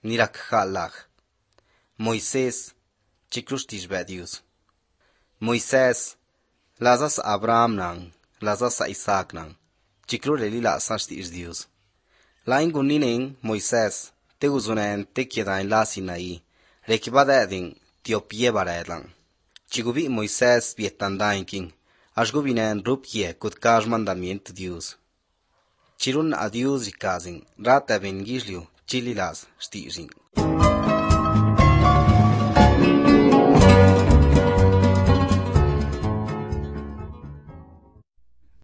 nirakhalag. Moisés, chikrushtish Dios. Moisés, lazas Abraham nang, lazas Isaac nang, chikru lelila sashtish Dios. Lain gunining Moisés, te uzunen te kiedain la Sinaí, rekibadading tiopie baredlang. Chigubi Moisés vietandain king, ashgubinen rupie kutkaj mandamiento Dios. Chirun a Dios rikazing, rata ben gishliu, chililas, stising.